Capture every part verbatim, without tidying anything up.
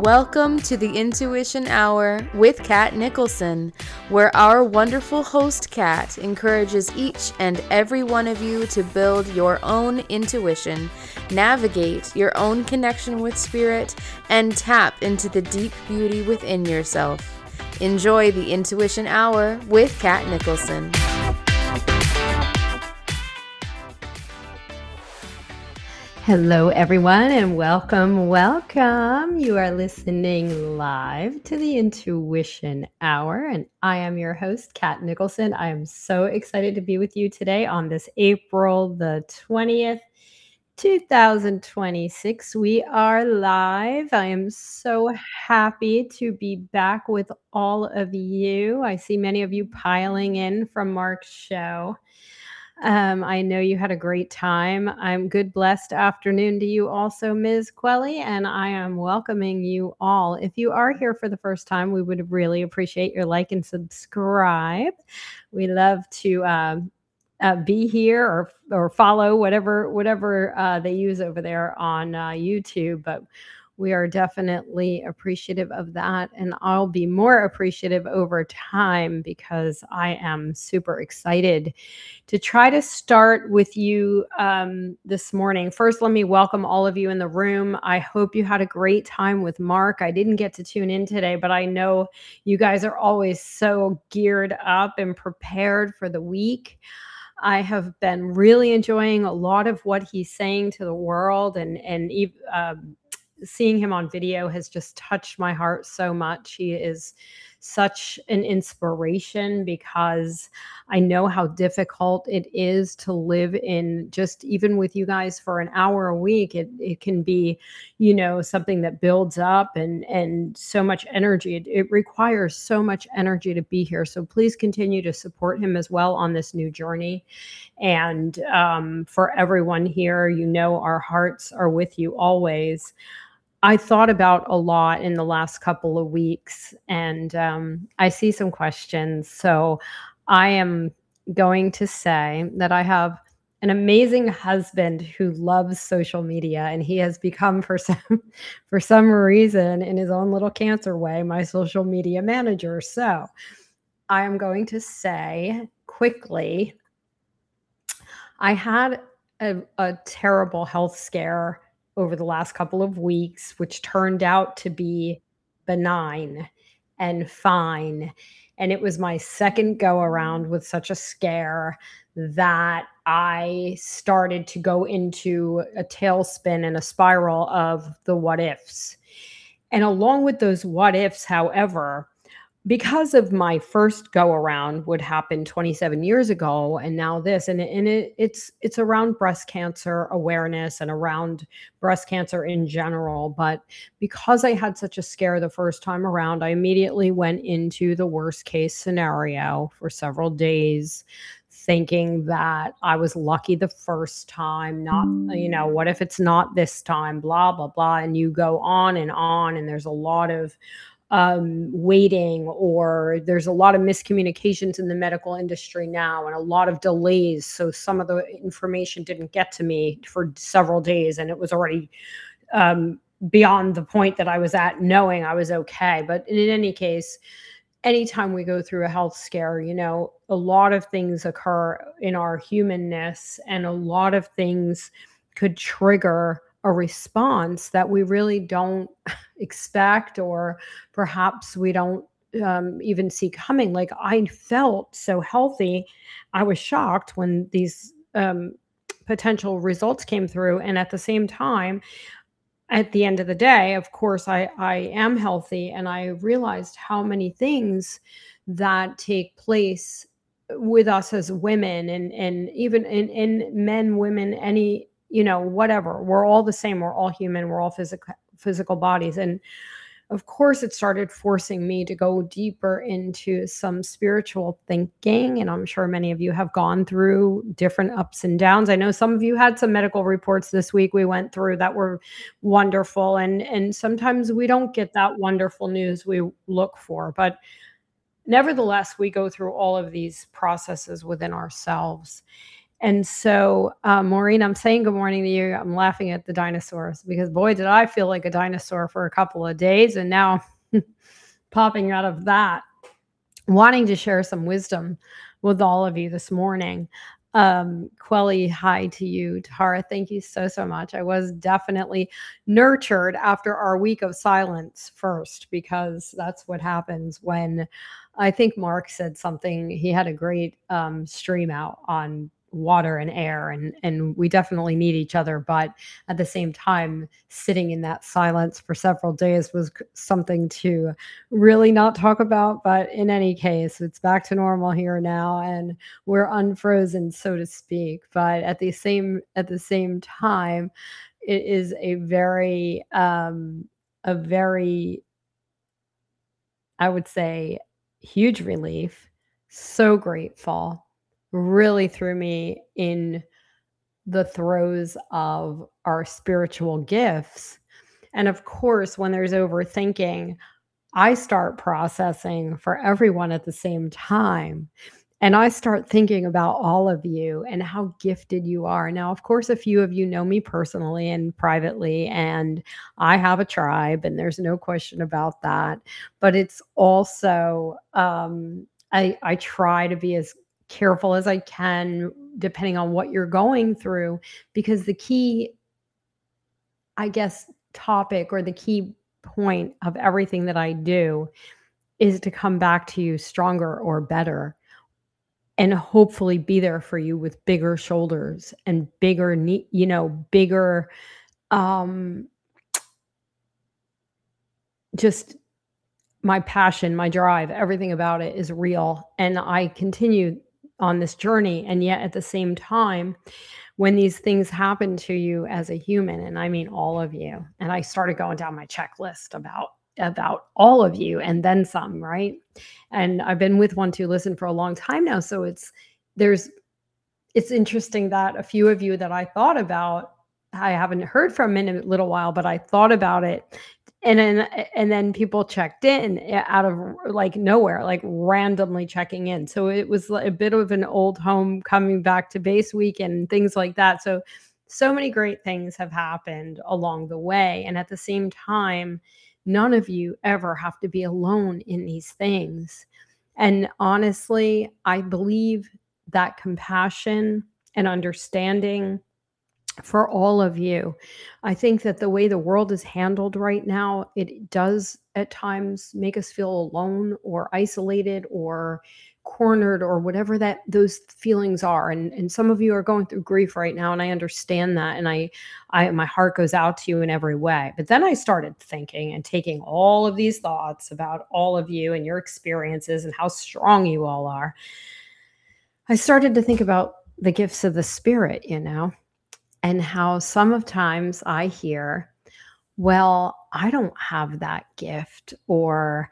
Welcome to the Intuition Hour with Kat Nicholson, where our wonderful host Kat encourages each and every one of you to build your own intuition, navigate your own connection with spirit, and tap into the deep beauty within yourself. Enjoy the Intuition Hour with Kat Nicholson. Hello, everyone, and welcome, welcome. You are listening live to the Intuition Hour, and I am your host, Kat Nicholson. I am so excited to be with you today on this April the twentieth, two thousand twenty-six. We are live. I am so happy to be back with all of you. I see many of you piling in from Mark's show. Um, I know you had a great time. I'm good, blessed afternoon to you also, Miz Quelly, and I am welcoming you all. If you are here for the first time, we would really appreciate your like and subscribe. We love to um, uh, be here or or follow whatever whatever uh, they use over there on uh, YouTube, but we are definitely appreciative of that, and I'll be more appreciative over time because I am super excited to try to start with you um, this morning. First, let me welcome all of you in the room. I hope you had a great time with Mark. I didn't get to tune in today, but I know you guys are always so geared up and prepared for the week. I have been really enjoying a lot of what he's saying to the world, and and um, seeing him on video has just touched my heart so much. He is such an inspiration because I know how difficult it is to live in just even with you guys for an hour a week. It it can be, you know, something that builds up and and so much energy. It, it requires so much energy to be here. So please continue to support him as well on this new journey. And um, for everyone here, you know, our hearts are with you always. I thought about a lot in the last couple of weeks, and um, I see some questions. So I am going to say that I have an amazing husband who loves social media, and he has become, for some for some reason, in his own little cancer way, my social media manager. So I am going to say quickly, I had a, a terrible health scare over the last couple of weeks, which turned out to be benign and fine. And it was my second go around with such a scare that I started to go into a tailspin and a spiral of the what ifs. And along with those what ifs, however, because of my first go around would happen twenty-seven years ago, and now this, and, and it, it's it's around breast cancer awareness and around breast cancer in general. But because I had such a scare the first time around, I immediately went into the worst case scenario for several days, thinking that I was lucky the first time, not, you know, what if it's not this time, blah, blah, blah. And you go on and on, and there's a lot of Um, waiting, or there's a lot of miscommunications in the medical industry now and a lot of delays. So some of the information didn't get to me for several days, and it was already um, beyond the point that I was at knowing I was okay. But in any case, anytime we go through a health scare, you know, a lot of things occur in our humanness, and a lot of things could trigger a response that we really don't expect, or perhaps we don't um, even see coming. Like, I felt so healthy. I was shocked when these um, potential results came through. And at the same time, at the end of the day, of course, I, I am healthy, and I realized how many things that take place with us as women, and, and even in, in men, women, any, you know, whatever. We're all the same. We're all human. We're all physical physical bodies. And of course, it started forcing me to go deeper into some spiritual thinking. And I'm sure many of you have gone through different ups and downs. I know some of you had some medical reports this week we went through that were wonderful. And, and sometimes we don't get that wonderful news we look for. But nevertheless, we go through all of these processes within ourselves. And so, uh, Maureen, I'm saying good morning to you. I'm laughing at the dinosaurs because boy, did I feel like a dinosaur for a couple of days. And now popping out of that, wanting to share some wisdom with all of you this morning. Um, Quelly, hi to you. Tara, thank you so, so much. I was definitely nurtured after our week of silence first, because that's what happens when I think Mark said something. He had a great um, stream out on water and air, and and we definitely need each other, but at the same time, sitting in that silence for several days was something to really not talk about. But in any case, it's back to normal here now, and we're unfrozen, so to speak. But at the same at the same time, it is a very um a very, I would say, huge relief. So grateful. Really threw me in the throes of our spiritual gifts. And of course, when there's overthinking, I start processing for everyone at the same time. And I start thinking about all of you and how gifted you are. Now, of course, a few of you know me personally and privately, and I have a tribe, and there's no question about that. But it's also, um, I, I try to be as careful as I can, depending on what you're going through, because the key, I guess, topic or the key point of everything that I do is to come back to you stronger or better, and hopefully be there for you with bigger shoulders and bigger knee, you know, bigger, um, just my passion, my drive, everything about it is real. And I continue on this journey. And yet at the same time, when these things happen to you as a human, and I mean all of you, and I started going down my checklist about about all of you and then some, right? And I've been with One to Listen for a long time now, so it's there's it's interesting that a few of you that I thought about, I haven't heard from in a little while, but I thought about it. And then and then people checked in out of like nowhere, like randomly checking in. So it was a bit of an old home coming back to base week and things like that. So so many great things have happened along the way. And at the same time, none of you ever have to be alone in these things. And honestly, I believe that compassion and understanding for all of you. I think that the way the world is handled right now, it does at times make us feel alone or isolated or cornered or whatever that those feelings are. And and some of you are going through grief right now, and I understand that, and I I my heart goes out to you in every way. But then I started thinking and taking all of these thoughts about all of you and your experiences and how strong you all are. I started to think about the gifts of the spirit, you know, and how some of times I hear, well, I don't have that gift, or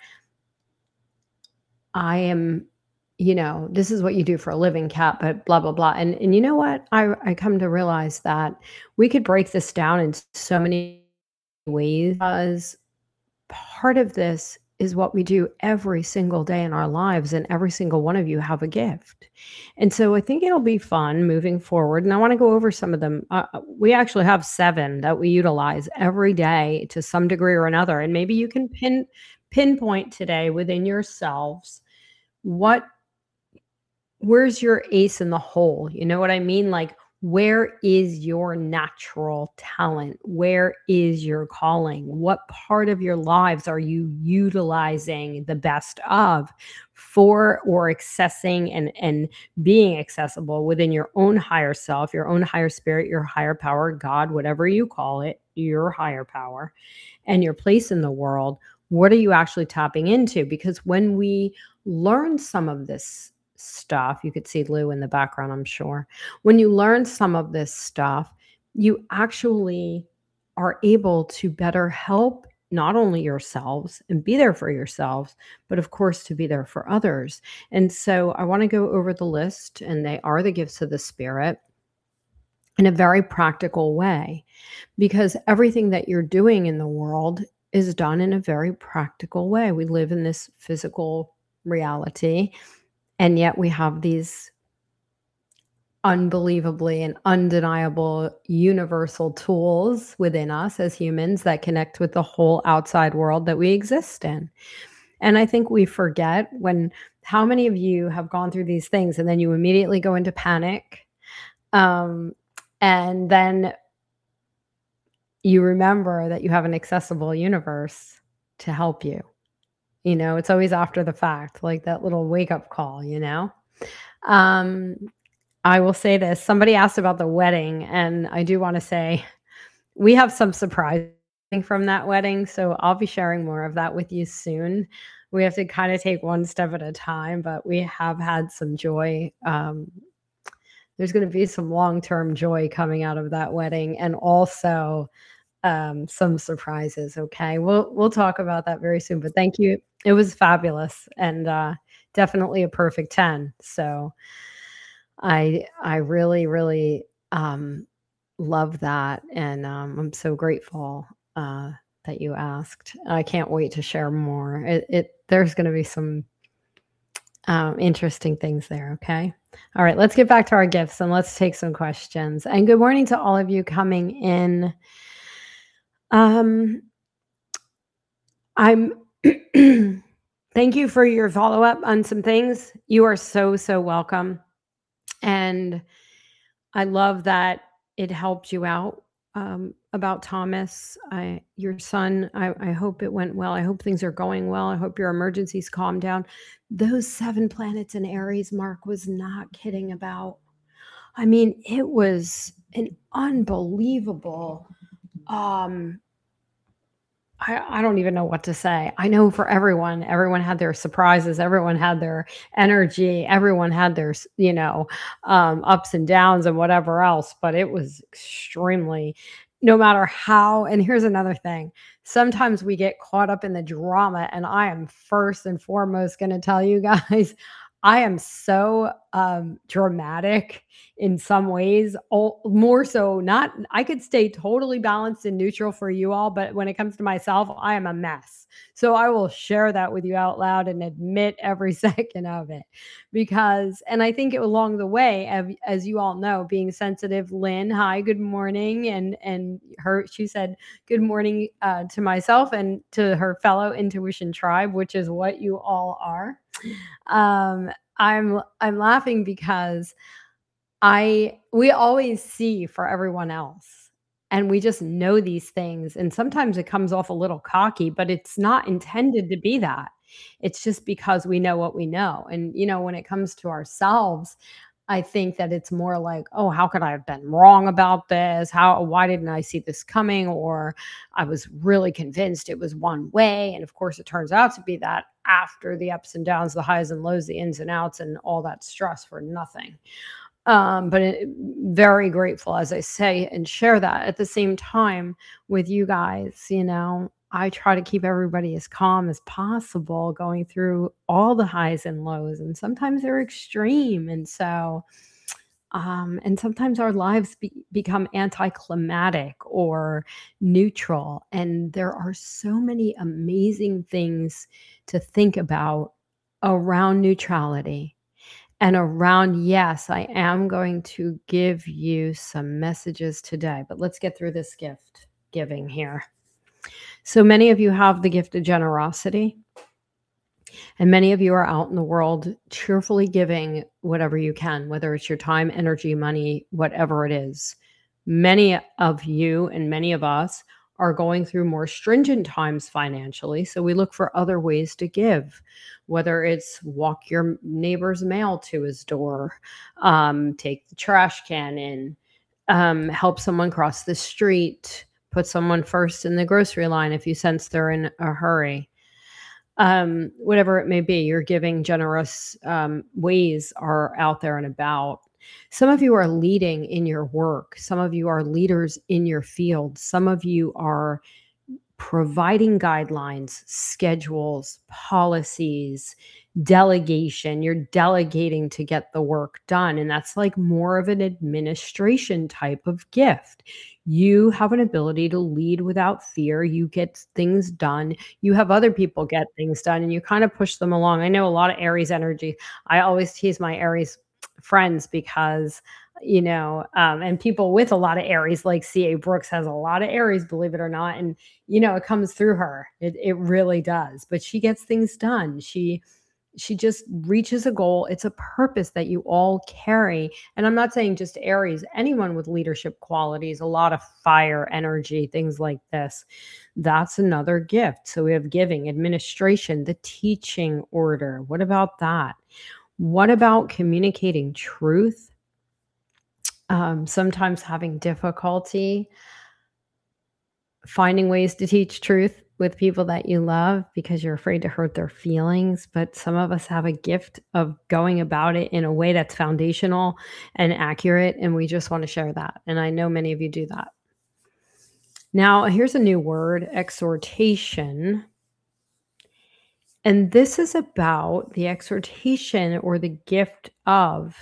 I am, you know, this is what you do for a living, Kat, but blah, blah, blah. And and you know what? I, I come to realize that we could break this down in so many ways, because part of this is what we do every single day in our lives, and every single one of you have a gift. And so I think it'll be fun moving forward. And I want to go over some of them. Uh, we actually have seven that we utilize every day to some degree or another. And maybe you can pin pinpoint today within yourselves what where's your ace in the hole? You know what I mean? Like, where is your natural talent? Where is your calling? What part of your lives are you utilizing the best of for, or accessing and, and being accessible within your own higher self, your own higher spirit, your higher power, God, whatever you call it, your higher power, and your place in the world? What are you actually tapping into? Because when we learn some of this stuff, you could see Lou in the background, I'm sure. When you learn some of this stuff, you actually are able to better help not only yourselves and be there for yourselves, but of course to be there for others. And so I want to go over the list, and they are the gifts of the spirit in a very practical way, because everything that you're doing in the world is done in a very practical way. We live in this physical reality, and yet we have these unbelievably and undeniable universal tools within us as humans that connect with the whole outside world that we exist in. And I think we forget when how many of you have gone through these things and then you immediately go into panic, um, and then you remember that you have an accessible universe to help you. You know, it's always after the fact, like that little wake up call, you know? Um, I will say this, somebody asked about the wedding, and I do wanna say we have some surprising from that wedding, so I'll be sharing more of that with you soon. We have to kinda take one step at a time, but we have had some joy. Um, there's gonna be some long-term joy coming out of that wedding and also, um, some surprises, okay? We'll we'll talk about that very soon, but thank you. It was fabulous and, uh, definitely a perfect ten. So I I really, really, um, love that, and, um, I'm so grateful, uh, that you asked. I can't wait to share more. It it there's gonna be some, um, interesting things there, okay? All right, let's get back to our gifts, and let's take some questions, and good morning to all of you coming in. Um, I'm thank you for your follow-up on some things. You are so, so welcome, and I love that it helped you out, um, about Thomas. I your son, I I hope it went well. I hope things are going well. I hope your emergencies calm down. Those seven planets in Aries, Mark was not kidding about. I mean, it was an unbelievable, um I I don't even know what to say. I know for everyone, everyone had their surprises, everyone had their energy, everyone had their, s you know, um, ups and downs and whatever else, but it was extremely no matter how and here's another thing, sometimes we get caught up in the drama, and I am first and foremost gonna tell you guys, I am so, um, dramatic in some ways, all more so not I could stay totally balanced and neutral for you all, but when it comes to myself, I am a mess. So I will share that with you out loud and admit every second of it because and I think along the way, av as you all know, being sensitive, Lynn, hi, good morning, and and her she said, "Good morning," uh, to myself and to her fellow intuition tribe, which is what you all are. Um, I'm I'm laughing because I we always see for everyone else, and we just know these things, and sometimes it comes off a little cocky, but it's not intended to be that. It's just because we know what we know, and, you know, when it comes to ourselves, I think that it's more like, "Oh, how could I have been wrong about this? How why didn't I see this coming?" Or, "I was really convinced it was one way," and of course, it turns out to be that after the ups and downs, the highs and lows, the ins and outs, and all that stress for nothing. Um, but it, very grateful, as I say, and share that at the same time with you guys. You know, I try to keep everybody as calm as possible going through all the highs and lows, and sometimes they're extreme. And so, um, and sometimes our lives be, become anticlimactic or neutral. And there are so many amazing things to think about around neutrality and around, yes, I am going to give you some messages today, but let's get through this gift giving here. So many of you have the gift of generosity, and many of you are out in the world cheerfully giving whatever you can, whether it's your time, energy, money, whatever it is. Many of you and many of us are going through more stringent times financially. So we look for other ways to give, whether it's walk your neighbor's mail to his door, um, take the trash can in, um, help someone cross the street, put someone first in the grocery line if you sense they're in a hurry. Um, whatever it may be, your giving generous um, ways are out there and about. Some of you are leading in your work. Some of you are leaders in your field. Some of you are providing guidelines, schedules, policies, delegation. You're delegating to get the work done. And that's like more of an administration type of gift. You have an ability to lead without fear. You get things done. You have other people get things done and you kind of push them along. I know a lot of Aries energy. I always tease my Aries friends because, you know, um, and people with a lot of Aries, like C A Brooks has a lot of Aries, believe it or not. And, you know, it comes through her. It, it really does. But she gets things done. She, she just reaches a goal. It's a purpose that you all carry. And I'm not saying just Aries, anyone with leadership qualities, a lot of fire energy, things like this. That's another gift. So we have giving, administration, the teaching order. What about that? What about communicating truth? Um, sometimes having difficulty finding ways to teach truth with people that you love because you're afraid to hurt their feelings. But some of us have a gift of going about it in a way that's foundational and accurate. And we just want to share that. And I know many of you do that. Now, here's a new word, exhortation. And this is about the exhortation or the gift of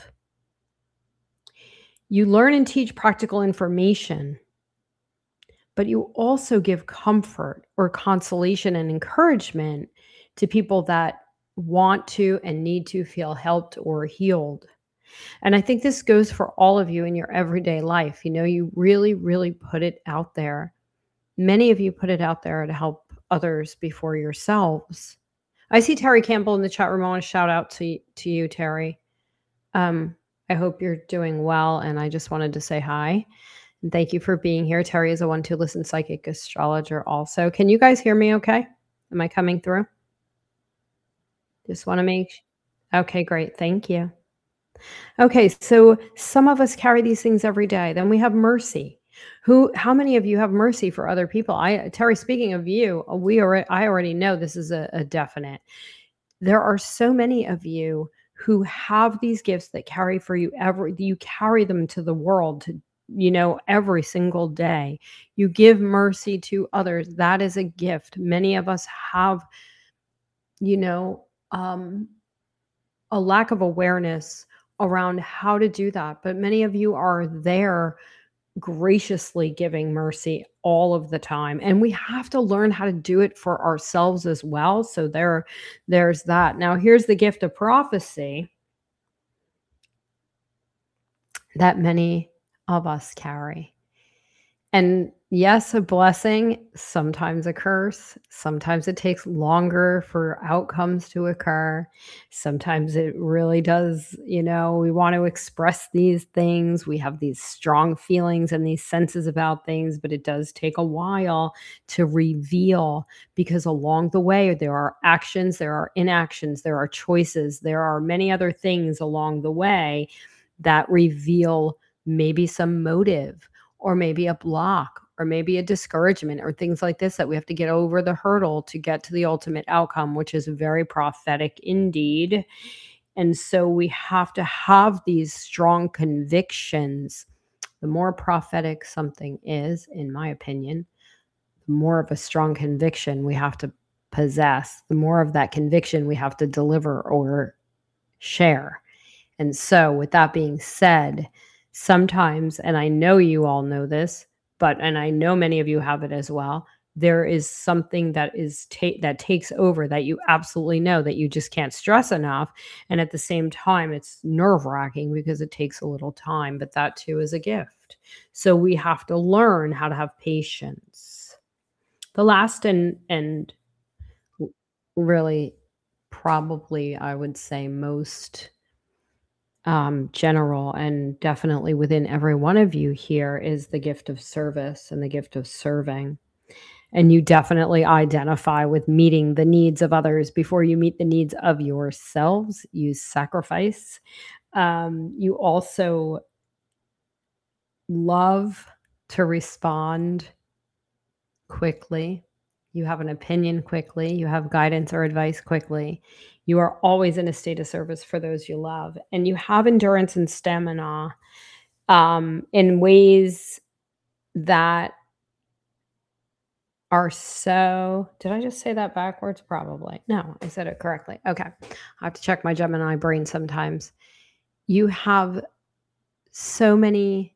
you learn and teach practical information, but you also give comfort or consolation and encouragement to people that want to and need to feel helped or healed. And I think this goes for all of you in your everyday life. You know, you really, really put it out there. Many of you put it out there to help others before yourselves. I see Terry Campbell in the chat room. I want to shout out to, to you, Terry. Um, I hope you're doing well, and I just wanted to say hi. And thank you for being here. Terry is a one two listen psychic astrologer also. Can you guys hear me okay? Am I coming through? Just want to make okay, great. Thank you. Okay, so some of us carry these things every day. Then we have mercy. Who how many of you have mercy for other people? I Terry, speaking of you, we are I already know this is a, a definite. There are so many of you who have these gifts that carry for you every you carry them to the world to you know every single day. You give mercy to others. That is a gift. Many of us have you know um a lack of awareness around how to do that, but many of you are there graciously giving mercy all of the time, and we have to learn how to do it for ourselves as well. So there there's that. Now here's the gift of prophecy that many of us carry. And yes, a blessing, sometimes a curse. Sometimes it takes longer for outcomes to occur. Sometimes it really does, you know, we want to express these things. We have these strong feelings and these senses about things, but it does take a while to reveal because along the way, there are actions, there are inactions, there are choices, there are many other things along the way that reveal maybe some motive or maybe a block or maybe a discouragement or things like this that we have to get over the hurdle to get to the ultimate outcome, which is very prophetic indeed. And so we have to have these strong convictions. The more prophetic something is, in my opinion, the more of a strong conviction we have to possess, the more of that conviction we have to deliver or share. And so with that being said, sometimes, and I know you all know this, but, and I know many of you have it as well, there is something that is ta- that takes over that you absolutely know that you just can't stress enough. And at the same time, it's nerve wracking because it takes a little time, but that too is a gift. So we have to learn how to have patience. The last and, and really probably, I would say most um, general and definitely within every one of you here is the gift of service and the gift of serving. And you definitely identify with meeting the needs of others before you meet the needs of yourselves. You sacrifice. Um, you also love to respond quickly. You have an opinion quickly. You have guidance or advice quickly. You are always in a state of service for those you love. And you have endurance and stamina um, in ways that are so, did I just say that backwards? Probably. No, I said it correctly. Okay. I have to check my Gemini brain sometimes. You have so many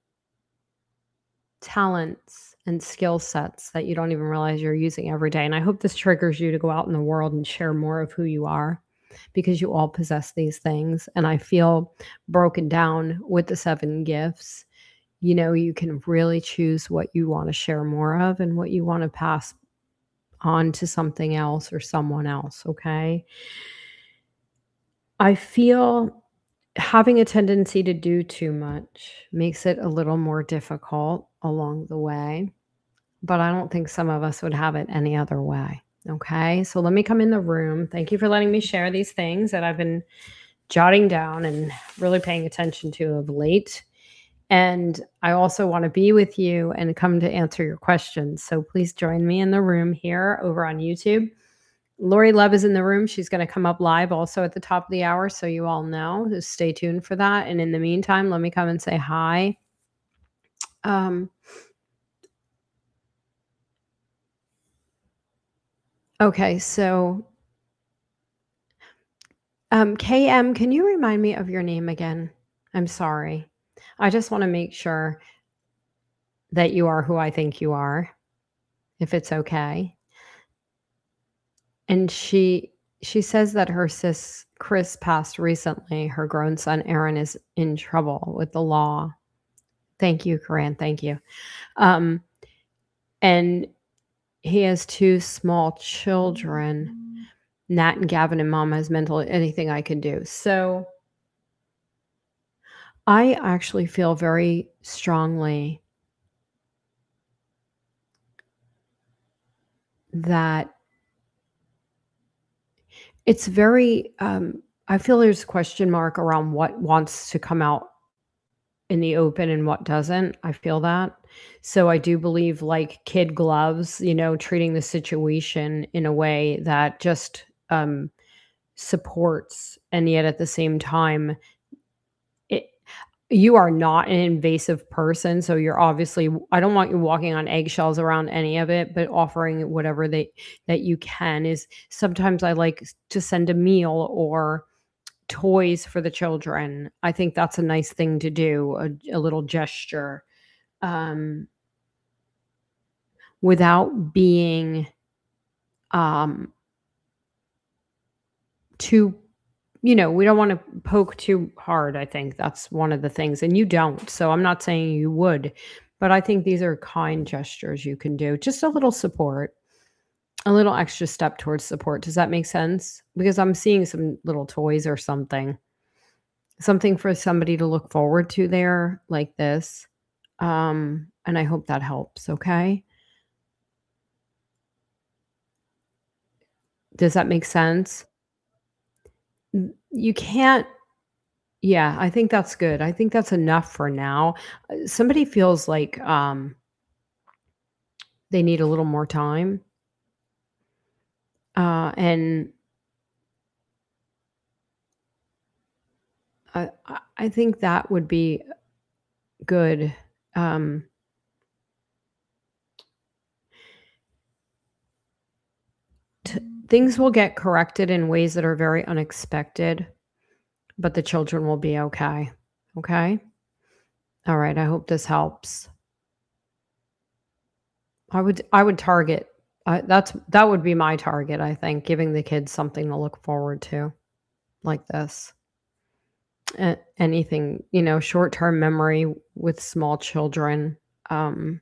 talents and skill sets that you don't even realize you're using every day. And I hope this triggers you to go out in the world and share more of who you are. because you all possess these things. And I feel broken down with the seven gifts. You know, you can really choose what you want to share more of and what you want to pass on to something else or someone else. Okay. I feel having a tendency to do too much makes it a little more difficult along the way, but I don't think some of us would have it any other way. Okay. So let me come in the room. Thank you for letting me share these things that I've been jotting down and really paying attention to of late. And I also want to be with you and come to answer your questions. So please join me in the room here over on YouTube. Lori Love is in the room. She's going to come up live also at the top of the hour. So you all know, just stay tuned for that. And in the meantime, let me come and say hi. Um, okay. So um, K M, can you remind me of your name again? I'm sorry. I just want to make sure that you are who I think you are, if it's okay. And she she says that her sis Chris passed recently. Her grown son Aaron is in trouble with the law. Thank you, Corinne. Thank you. Um, and he has two small children. Nat and Gavin, and Mama has mental anything I can do. So I actually feel very strongly that it's very, um, I feel there's a question mark around what wants to come out in the open and what doesn't. I feel that. So I do believe like kid gloves, you know, treating the situation in a way that just um, supports, and yet at the same time, it, you are not an invasive person. So you're obviously, I don't want you walking on eggshells around any of it, but offering whatever they, that you can is sometimes I like to send a meal or toys for the children. I think that's a nice thing to do, a, a little gesture, um, without being um, too, you know, we don't want to poke too hard. I think that's one of the things. And you don't. So I'm not saying you would, but I think these are kind gestures you can do. Just a little support, a little extra step towards support. Does that make sense? Because I'm seeing some little toys or something. Something for somebody to look forward to there like this. Um, and I hope that helps. Okay. Does that make sense? N- You can't. Yeah, I think that's good. I think that's enough for now. Uh, Somebody feels like um, they need a little more time. Uh, and I, I I think that would be good. Um, t- Things will get corrected in ways that are very unexpected, but the children will be okay. Okay. All right. I hope this helps. I would I would target. Uh, that's that would be my target. I think giving the kids something to look forward to, like this. A- anything, you know, short term memory with small children. Um,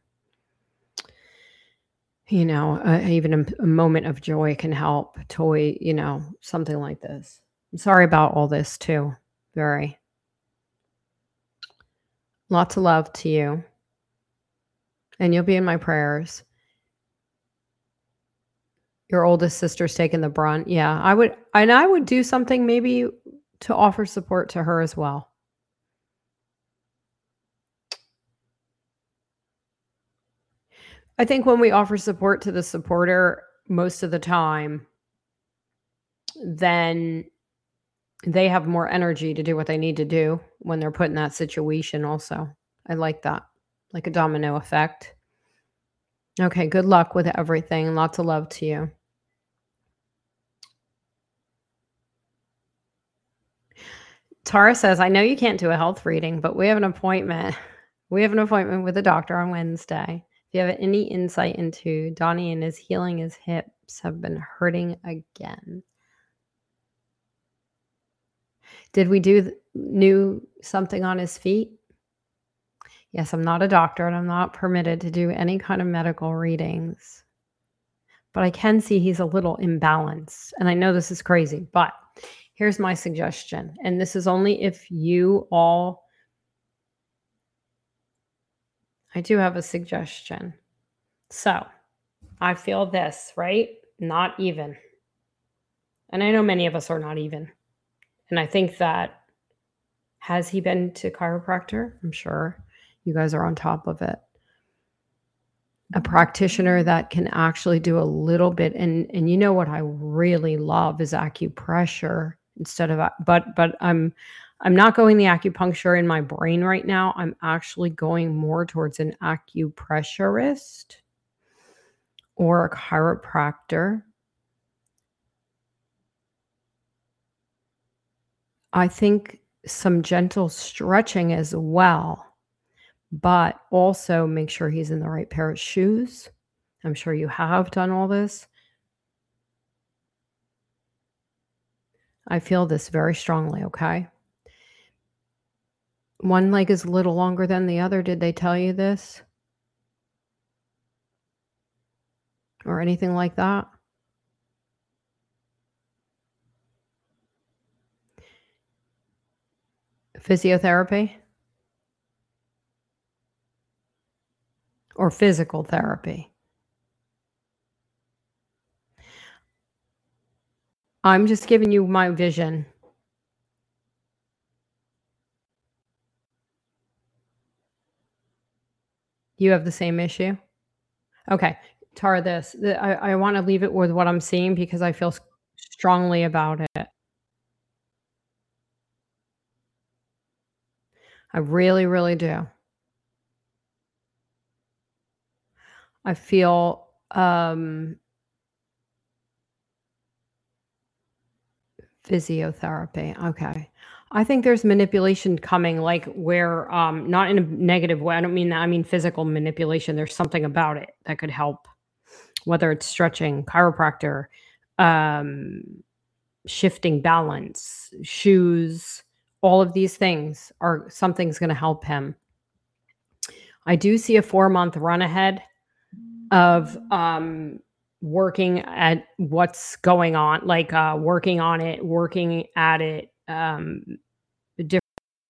you know, uh, even a, a moment of joy can help. Toy, you know, something like this. I'm sorry about all this too. Very lots of love to you, and you'll be in my prayers. Your oldest sister's taking the brunt. Yeah, I would, and I would do something maybe to offer support to her as well. I think when we offer support to the supporter, most of the time, then they have more energy to do what they need to do when they're put in that situation, also. I like that, like a domino effect. Okay, good luck with everything. Lots of love to you. Tara says, I know you can't do a health reading, but we have an appointment. We have an appointment with a doctor on Wednesday. If you have any insight into Donnie and his healing, his hips have been hurting again. Did we do th- new something on his feet? Yes, I'm not a doctor and I'm not permitted to do any kind of medical readings, but I can see he's a little imbalanced. And I know this is crazy, but here's my suggestion. And this is only if you all, I do have a suggestion. So I feel this, right? Not even. And I know many of us are not even. And I think that, has he been to chiropractor? I'm sure you guys are on top of it. A practitioner that can actually do a little bit, and and you know what I really love is acupressure instead of a- but but I'm I'm not going the acupuncture in my brain right now. I'm actually going more towards an acupressurist or a chiropractor. I think some gentle stretching as well, but also make sure he's in the right pair of shoes. I'm sure you have done all this. I feel this very strongly, okay? One leg is a little longer than the other. Did they tell you this? Or anything like that? Physiotherapy? Or physical therapy? I'm just giving you my vision. You have the same issue? Okay. Tara, this. the- I, I want to leave it with what I'm seeing because I feel s- strongly about it. I really, really do. I feel um, physiotherapy. Okay. I think there's manipulation coming, like where, um, not in a negative way. I don't mean that. I mean physical manipulation. There's something about it that could help, whether it's stretching, chiropractor, um, shifting balance, shoes, all of these things are something's going to help him. I do see a four month run ahead of um, working at what's going on, like uh, working on it, working at it. Um, diff-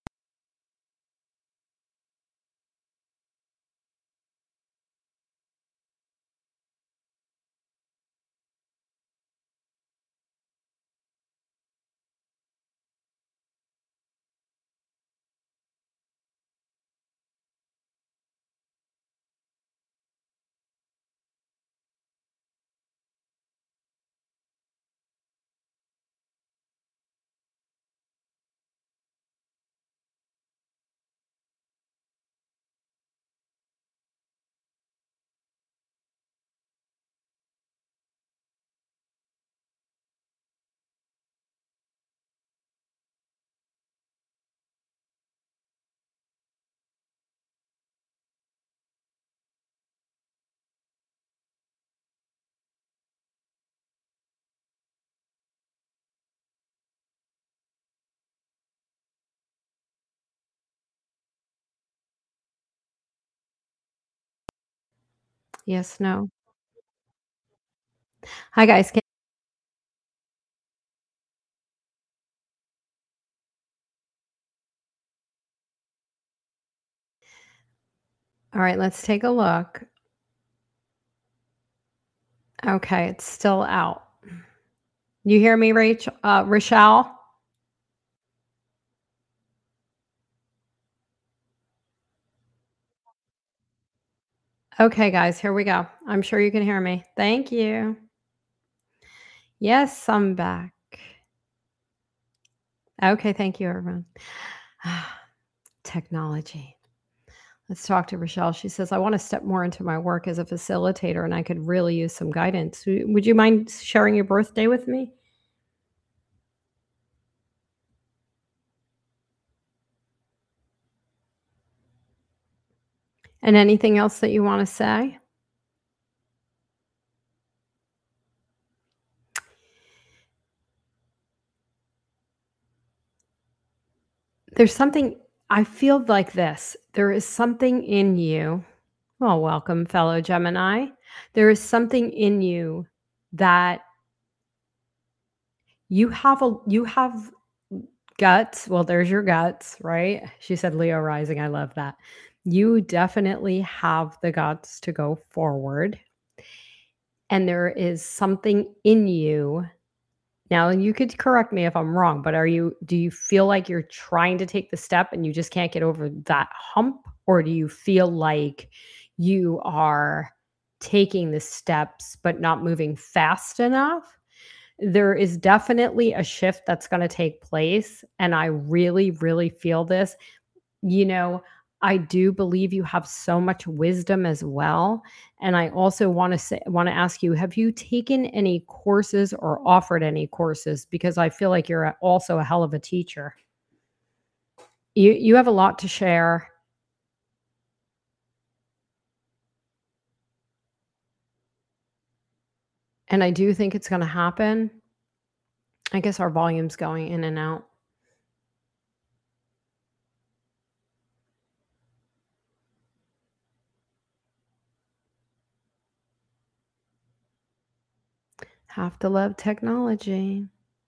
yes, no. Hi, guys. Can- All right, let's take a look. Okay, it's still out. You hear me, Rachel? Uh, Rochelle? Okay, guys, here we go. I'm sure you can hear me. Thank you. Yes, I'm back. Okay, thank you, everyone. Technology. Let's talk to Rochelle. She says, I want to step more into my work as a facilitator and I could really use some guidance. W- Would you mind sharing your birthday with me? And anything else that you want to say? There's something I feel like this. There is something in you. Well, welcome, fellow Gemini. There is something in you that you have a you have guts. Well, there's your guts, right? She said Leo rising. I love that. You definitely have the guts to go forward. And there is something in you. Now, you could correct me if I'm wrong, but are you do you feel like you're trying to take the step and you just can't get over that hump? Or do you feel like you are taking the steps but not moving fast enough? There is definitely a shift that's gonna take place, and I really, really feel this. You know, I do believe you have so much wisdom as well, and I also wanna say wanna ask you, have you taken any courses or offered any courses? Because I feel like you're a also a hell of a teacher. You you have a lot to share. And I do think it's gonna happen. I guess our volume's going in and out. Have to love technology.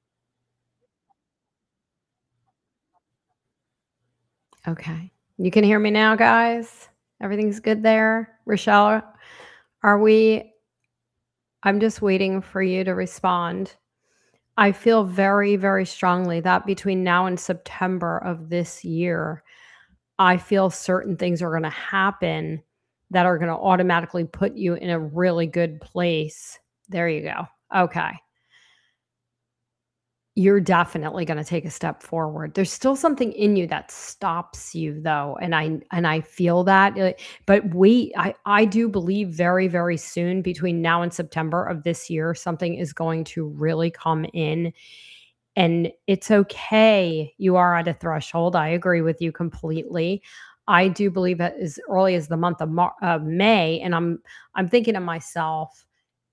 Okay. You can hear me now, guys? Everything's good there? Rochelle, are we I'm just waiting for you to respond. I feel very, very strongly that between now and September of this year, I feel certain things are gonna happen that are gonna automatically put you in a really good place. There you go. Okay. You're definitely gonna take a step forward. There's still something in you that stops you though, and I and I feel that, uh, but we I I do believe very, very soon between now and September of this year, something is going to really come in, and it's okay. You are at a threshold. I agree with you completely. I do believe that as early as the month of Mar of May, and I'm I'm thinking to myself,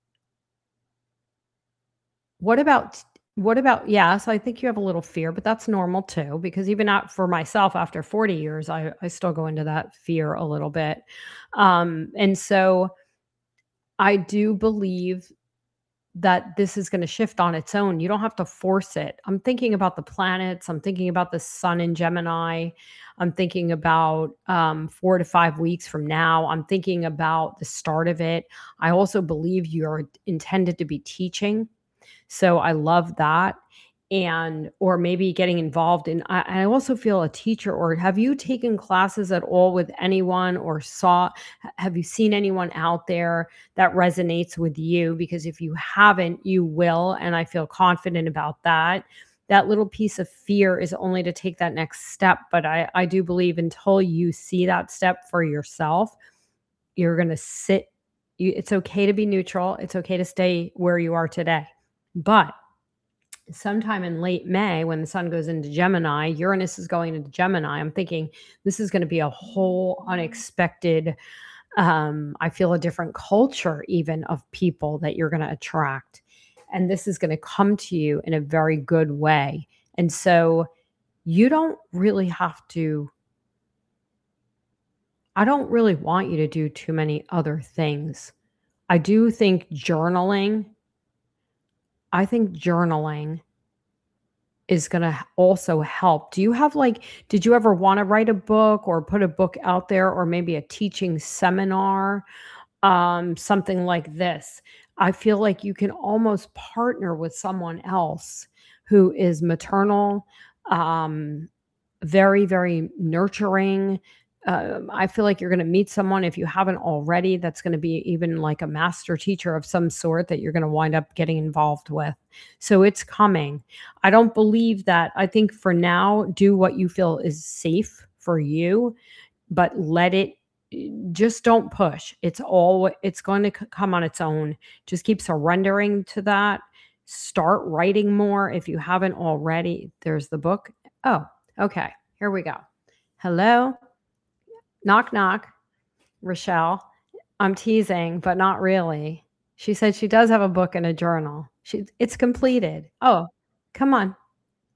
what about what about yes, I think you have a little fear, but that's normal too, because even out for myself after forty years, I I still go into that fear a little bit. Um, and so I do believe that this is gonna shift on its own. You don't have to force it. I'm thinking about the planets, I'm thinking about the sun in Gemini, I'm thinking about, um, four to five weeks from now, I'm thinking about the start of it. I also believe you're intended to be teaching. So I love that. And or maybe getting involved in I, I also feel a teacher, or have you taken classes at all with anyone or saw ha- have you seen anyone out there that resonates with you? Because if you haven't, you will. And I feel confident about that. That little piece of fear is only to take that next step. But I, I do believe until you see that step for yourself, you're gonna sit you, it's okay to be neutral. It's okay to stay where you are today. But sometime in late May, when the sun goes into Gemini, Uranus is going into Gemini. I'm thinking this is going to be a whole unexpected, um, I feel a different culture even of people that you're going to attract. And this is going to come to you in a very good way. And so you don't really have to, I don't really want you to do too many other things. I do think journaling, I think journaling is gonna also help. Do you have, like did you ever wanna write a book or put a book out there or maybe a teaching seminar? Um, something like this. I feel like you can almost partner with someone else who is maternal, um, very, very nurturing. Um, I feel like you're going to meet someone, if you haven't already, that's going to be even like a master teacher of some sort that you're going to wind up getting involved with. So it's coming. I don't believe that. I think for now, do what you feel is safe for you, but let it just don't push. It's all it's going to c- come on its own. Just keep surrendering to that. Start writing more if you haven't already. There's the book. Oh, okay. Here we go. Hello. Knock knock. Rochelle. I'm teasing, but not really. She said she does have a book and a journal. She it's completed. Oh, come on.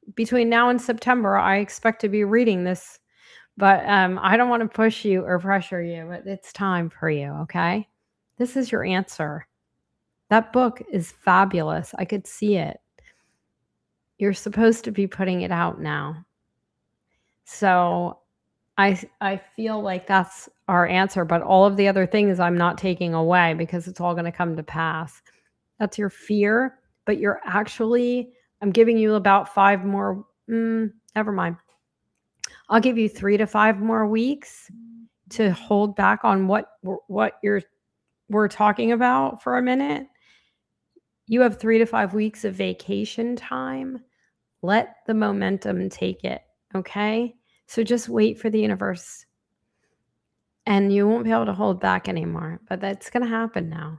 between now and September, I expect to be reading this, but um, I don't want to push you or pressure you, but it's time for you, okay? This is your answer. That book is fabulous. I could see it. You're supposed to be putting it out now. So I I feel like that's our answer, but all of the other things I'm not taking away because it's all going to come to pass. That's your fear, but you're actually, I'm giving you about five more, mm, never mind. I'll give you three to five more weeks to hold back on what what you're we're talking about for a minute. You have three to five weeks of vacation time. Let the momentum take it, okay? So just wait for the universe. And you won't be able to hold back anymore, but that's going to happen now.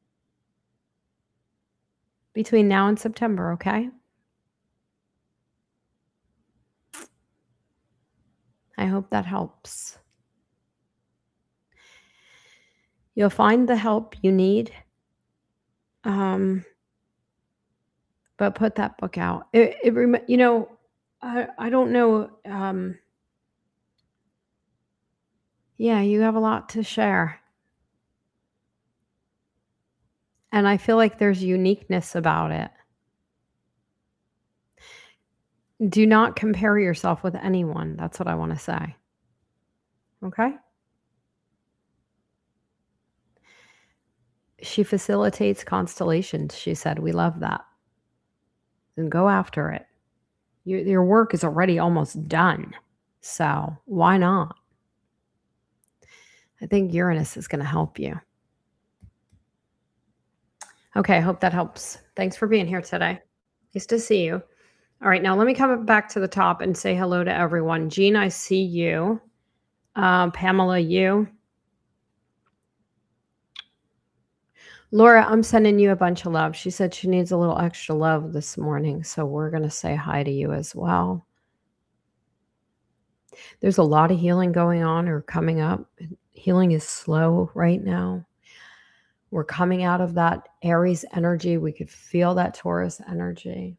Between now and September, okay? I hope that helps. You'll find the help you need. Um, but put that book out. It, it rem- you know, I, I don't know. Um, yeah, you have a lot to share. And I feel like there's uniqueness about it. Do not compare yourself with anyone. That's what I want to say. Okay? She facilitates constellations. She said, we love that. And go after it. Your, your work is already almost done. So why not? I think Uranus is going to help you. Okay, I hope that helps. Thanks for being here today. Nice to see you. All right, now let me come back to the top and say hello to everyone. Jean, I see you. Uh, Pamela, you. Laura, I'm sending you a bunch of love. She said she needs a little extra love this morning, so we're going to say hi to you as well. There's a lot of healing going on or coming up. Healing is slow right now. We're coming out of that Aries energy. We could feel that Taurus energy.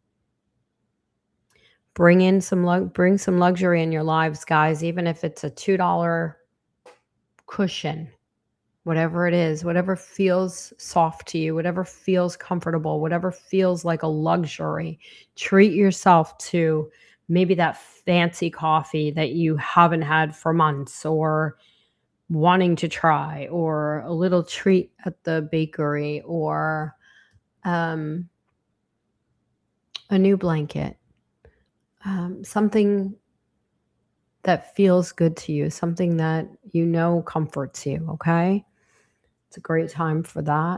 Bring in some bring some luxury in your lives, guys, even if it's a two dollar cushion, whatever it is, whatever feels soft to you, whatever feels comfortable, whatever feels like a luxury. Treat yourself to maybe that fancy coffee that you haven't had for months or wanting to try, or a little treat at the bakery, or um, a new blanket. Um, something that feels good to you, something that you know comforts you, okay? It's a great time for that.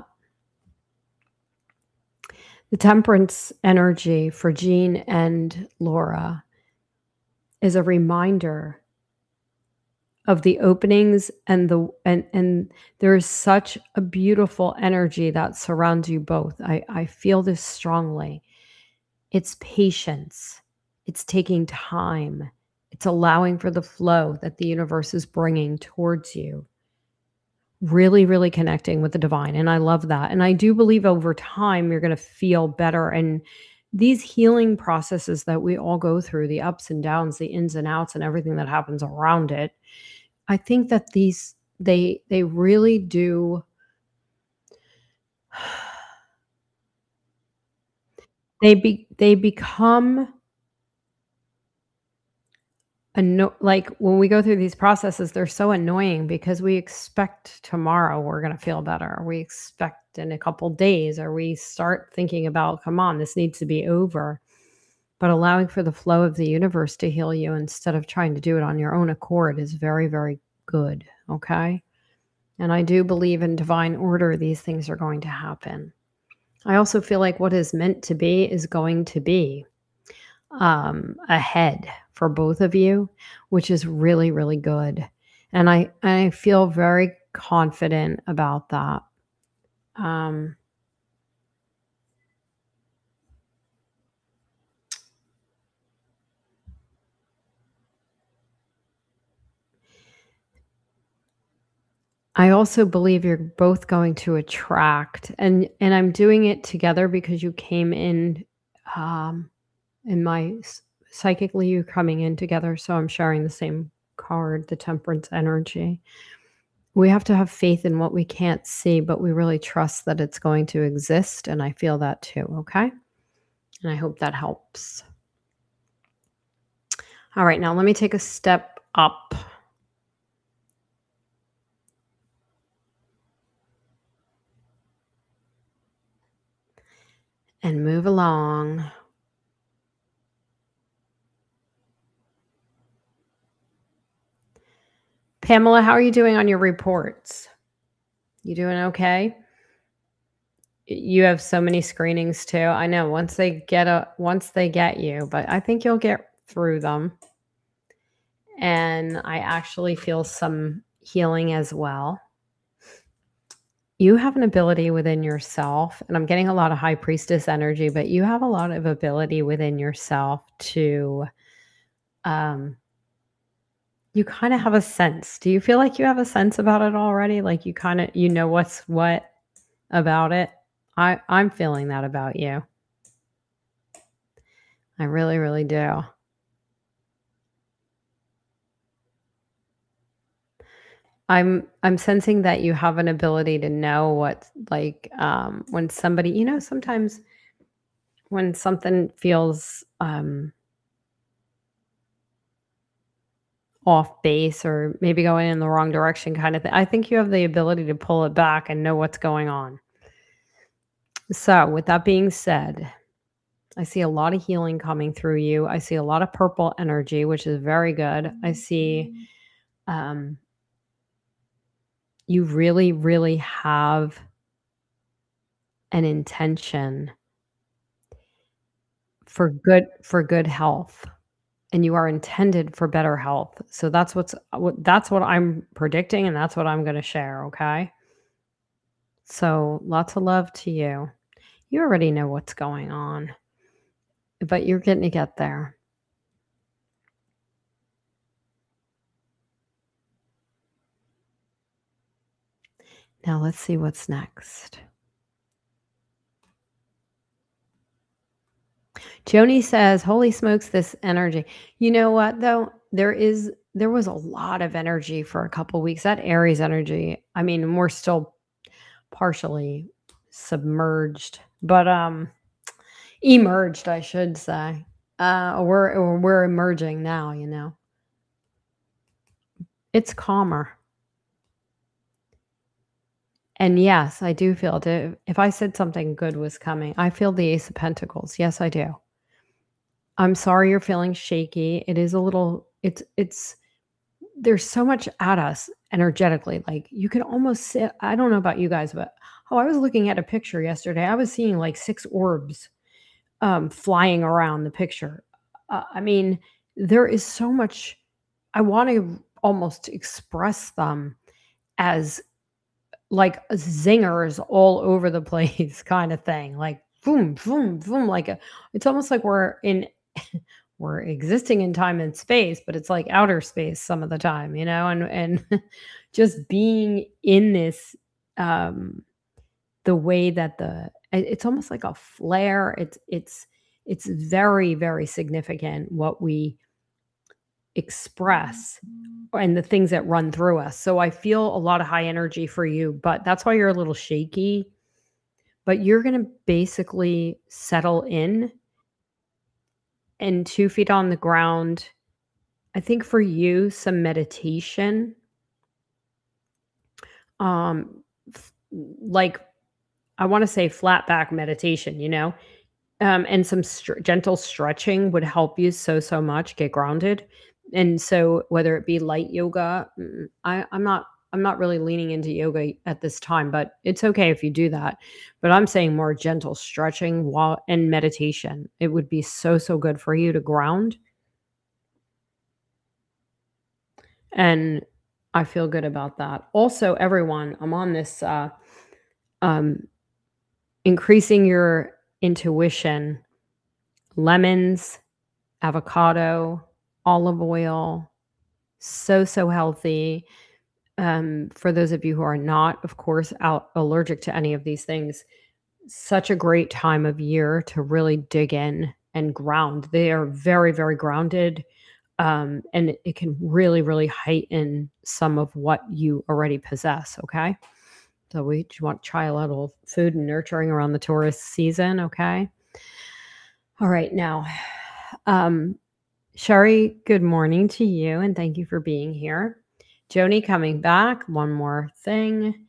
The Temperance energy for Jean and Laura is a reminder of the openings and the and and there's such a beautiful energy that surrounds you both. I, I feel this strongly. It's patience. It's taking time. It's allowing for the flow that the universe is bringing towards you. Really, really connecting with the divine. And I love that. And I do believe over time, you're going to feel better. And these healing processes that we all go through, the ups and downs, the ins and outs, and everything that happens around it, I think that these, they, they really do. They be, they become anno- like when we go through these processes, they're so annoying because we expect tomorrow we're going to feel better. We expect in a couple days, or we start thinking about, come on, this needs to be over. But allowing for the flow of the universe to heal you instead of trying to do it on your own accord is very, very good. Okay. And I do believe in divine order, these things are going to happen. I also feel like what is meant to be is going to be um, ahead for both of you, which is really, really good. And I, I feel very confident about that. Um, I also believe you're both going to attract, and and I'm doing it together because you came in um, and my s- psychically you coming in together. So I'm sharing the same card, the temperance energy. We have to have faith in what we can't see, but we really trust that it's going to exist. And I feel that too. Okay. And I hope that helps. All right. Now let me take a step up. And move along. Pamela, how are you doing on your reports? You doing okay? You have so many screenings too. I know once they get a once they get you, but I think you'll get through them. And I actually feel some healing as well. You have an ability within yourself, and I'm getting a lot of high priestess energy, but you have a lot of ability within yourself to um you kind of have a sense. Do you feel like you have a sense about it already? Like you kind of you know what's what about it? I I'm feeling that about you. I really, really do. I'm I'm sensing that you have an ability to know what like um when somebody, you know, sometimes when something feels um off base or maybe going in the wrong direction kind of thing. I think you have the ability to pull it back and know what's going on. So, with that being said, I see a lot of healing coming through you. I see a lot of purple energy, which is very good. I see um you really really have an intention for good for good health, and you are intended for better health. So that's what's what that's what I'm predicting and that's what I'm going to share, okay? So, lots of love to you. You already know what's going on, but you're getting to get there. Now let's see what's next. Joni says, "Holy smokes, this energy." You know what though? There is there was a lot of energy for a couple weeks. That Aries energy. I mean, we're still partially submerged, but um emerged, I should say. Uh we're we're emerging now, you know. It's calmer. And yes, I do feel it. If I said something good was coming, I feel the Ace of Pentacles. Yes, I do. I'm sorry you're feeling shaky. It is a little it's it's there's so much at us energetically. Like you can almost sit I don't know about you guys, but oh, I was looking at a picture yesterday. I was seeing like six orbs um flying around the picture. Uh, I mean, there is so much I want to almost express them as like zingers all over the place kind of thing. Like boom, boom, boom. Like a, it's almost like we're in we're existing in time and space, but it's like outer space some of the time, you know, and and just being in this um the way that the it- it's almost like a flare. It's it's it's very, very significant what we express and the things that run through us. So I feel a lot of high energy for you, but that's why you're a little shaky. But you're going to basically settle in and two feet on the ground. I think for you, some meditation, um, f- like I want to say flat back meditation, you know, um, and some str- gentle stretching would help you so, so much get grounded. And so whether it be light yoga, mm, I, I'm not I'm not really leaning into yoga at this time, but it's okay if you do that. But I'm saying more gentle stretching while and meditation. It would be so, so good for you to ground. And I feel good about that. Also, everyone, I'm on this uh um increasing your intuition, lemons, avocado, olive oil, so, so healthy. Um, for those of you who are not, of course, out allergic to any of these things, such a great time of year to really dig in and ground. They are very, very grounded. Um, and it, it can really, really heighten some of what you already possess. Okay. So we just want to try a little food and nurturing around the Taurus season. Okay. All right. Now, um, Sherry, good morning to you. And thank you for being here. Joni coming back. One more thing.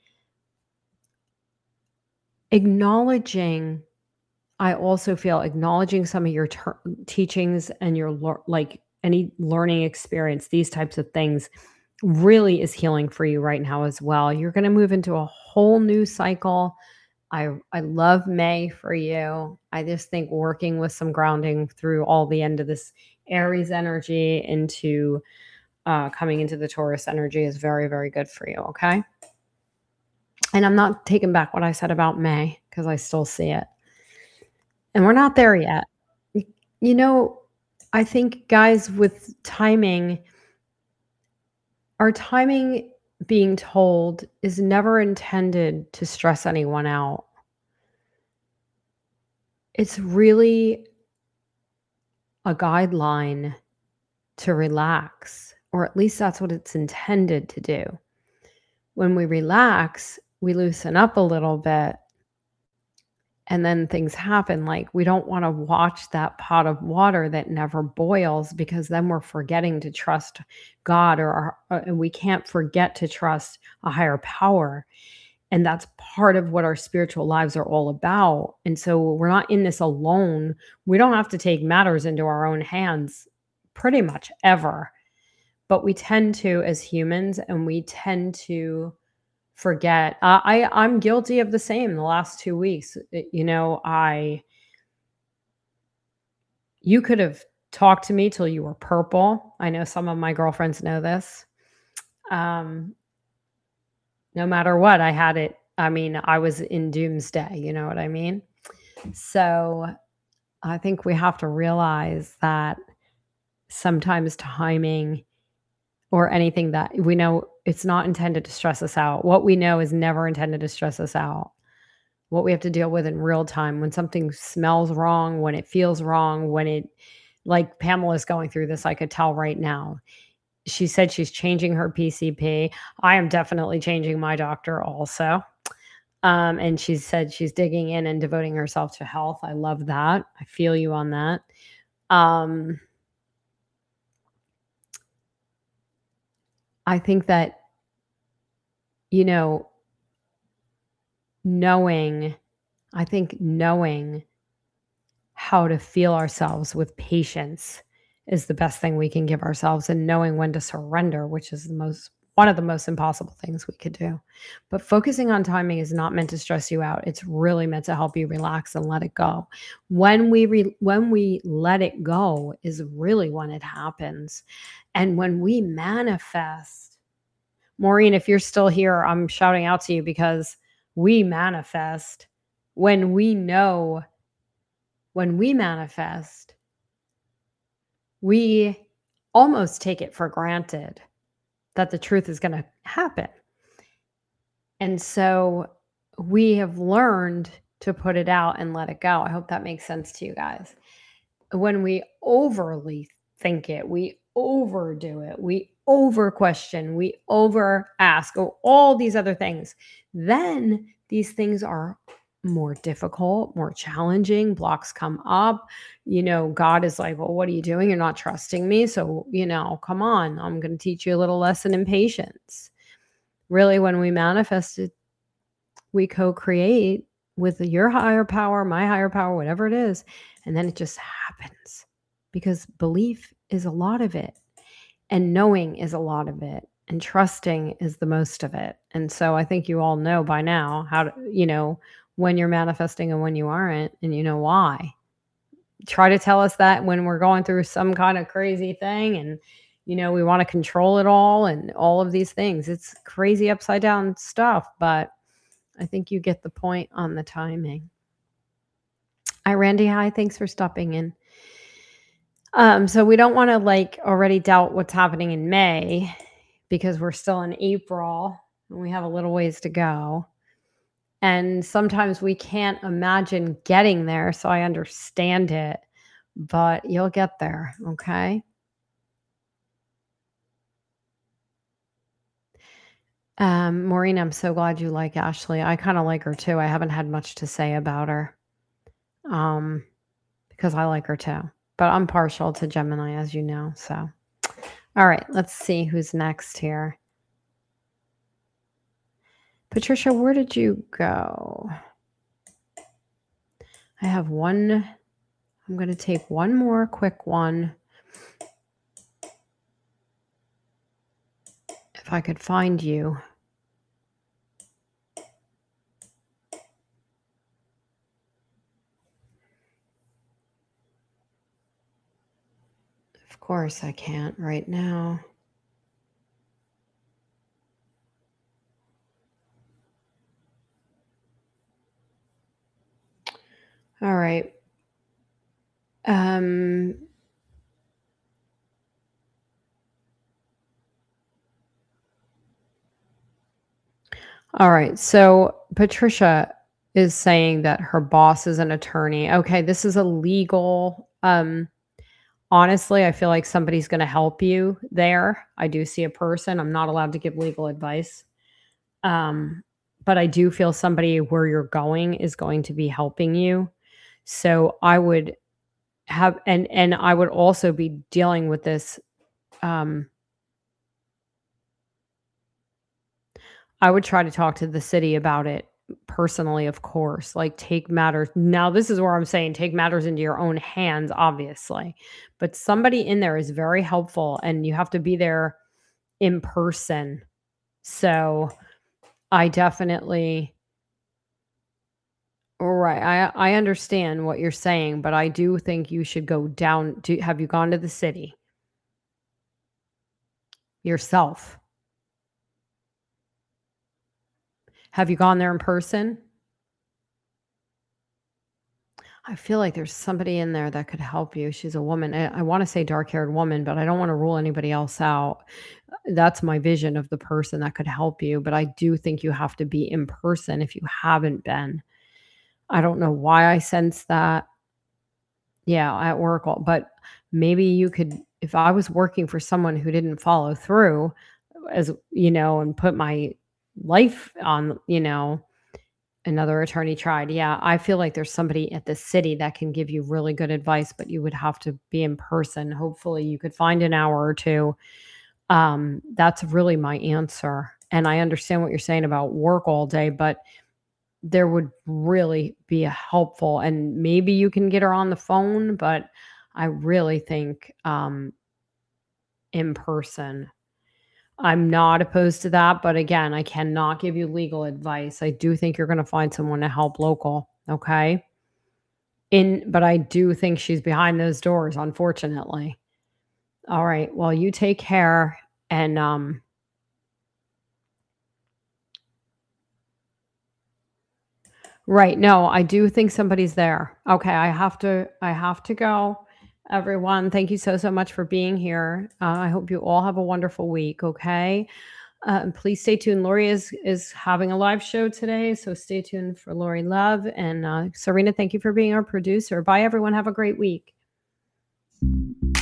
Acknowledging, I also feel acknowledging some of your ter- teachings and your like any learning experience, these types of things really is healing for you right now as well. You're going to move into a whole new cycle. I I love May for you. I just think working with some grounding through all the end of this Aries energy into uh, coming into the Taurus energy is very, very good for you. Okay. And I'm not taking back what I said about May because I still see it. And we're not there yet. You know, I think, guys, with timing, our timing being told is never intended to stress anyone out. It's really a guideline to relax, or at least that's what it's intended to do. When we relax, we loosen up a little bit, and then things happen. Like, we don't want to watch that pot of water that never boils, because then we're forgetting to trust God, or our, uh, and we can't forget to trust a higher power. And that's part of what our spiritual lives are all about. And so we're not in this alone. We don't have to take matters into our own hands pretty much ever. But we tend to, as humans, and we tend to forget. Uh, I I'm guilty of the same. The last two weeks, It- you know, I you could have talked to me till you were purple. I know some of my girlfriends know this. Um, no matter what, I had it. I mean, I was in doomsday. You know what I mean? So I think we have to realize that sometimes timing or anything that we know, it's not intended to stress us out. What we know is never intended to stress us out. What we have to deal with in real time, when something smells wrong, when it feels wrong, when it, like Pamela's going through this, I could tell right now. She said she's changing her P C P. I am definitely changing my doctor also. Um, and she said she's digging in and devoting herself to health. I love that. I feel you on that. Um, I think that, you know, knowing, I think knowing how to feel ourselves with patience is the best thing we can give ourselves, and knowing when to surrender, which is the most one of the most impossible things we could do. But focusing on timing is not meant to stress you out. It's really meant to help you relax and let it go. When we re, when we let it go is really when it happens. And when we manifest, Maureen, if you're still here, I'm shouting out to you, because we manifest when we know. When we manifest, we almost take it for granted that the truth is going to happen. And so we have learned to put it out and let it go. I hope that makes sense to you guys. When we overly think it, we overdo it, we over question, we over ask, oh, all these other things, then these things are more difficult, more challenging. Blocks come up. You know, God is like, well, what are you doing? You're not trusting me. So, you know, come on, I'm going to teach you a little lesson in patience. Really, when we manifest it, we co-create with your higher power, my higher power, whatever it is. And then it just happens, because belief is a lot of it, and knowing is a lot of it, and trusting is the most of it. And so I think you all know by now how to, you know, when you're manifesting and when you aren't, and you know why. Try to tell us that when we're going through some kind of crazy thing, and, you know, we want to control it all and all of these things. It's crazy upside down stuff, but I think you get the point on the timing. Hi, Randy. Hi. Thanks for stopping in. Um, so we don't want to like already doubt what's happening in May, because we're still in April and we have a little ways to go. And sometimes we can't imagine getting there. So I understand it. but you'll get there. Okay. Um, Maureen, I'm so glad you like Ashley. I kind of like her too. I haven't had much to say about her. Um, because I like her too. But I'm partial to Gemini, as you know. So, all right, let's see who's next here. Patricia, where did you go? I have one. I'm going to take one more quick one. If I could find you. Of course, I can't right now. All right. Um, all right. So Patricia is saying that her boss is an attorney. Okay, this is a legal. Um, honestly, I feel like somebody's going to help you there. I do see a person. I'm not allowed to give legal advice. Um, but I do feel somebody where you're going is going to be helping you. So I would have, and and I would also be dealing with this. Um, I would try to talk to the city about it personally, of course. Like take matters. Now, this is where I'm saying take matters into your own hands, obviously. But somebody in there is very helpful, and you have to be there in person. So I definitely. Right. I I understand what you're saying, but I do think you should go down to have you gone to the city yourself? Have you gone there in person? I feel like there's somebody in there that could help you. She's a woman. I, I want to say dark-haired woman, but I don't want to rule anybody else out. That's my vision of the person that could help you, but I do think you have to be in person if you haven't been. I don't know why I sense that. Yeah, at work, all- but maybe you could, if I was working for someone who didn't follow through, as you know, and put my life on, you know, another attorney tried. Yeah, I feel like there's somebody at the city that can give you really good advice, but you would have to be in person. Hopefully, you could find an hour or two. Um, that's really my answer. And I understand what you're saying about work all day, but there would really be a helpful, and maybe you can get her on the phone, but I really think um, in person. I'm not opposed to that, but again, I cannot give you legal advice. I do think you're going to find someone to help local, okay? In but I do think she's behind those doors, unfortunately. All right. Well, you take care and um right. No, I do think somebody's there. Okay, I have to I have to go. Everyone, thank you so so much for being here. Uh, I hope you all have a wonderful week, okay? Uh, and please stay tuned. Lori is is having a live show today, so stay tuned for Lori Love. And uh, Serena, thank you for being our producer. Bye, everyone. Have a great week.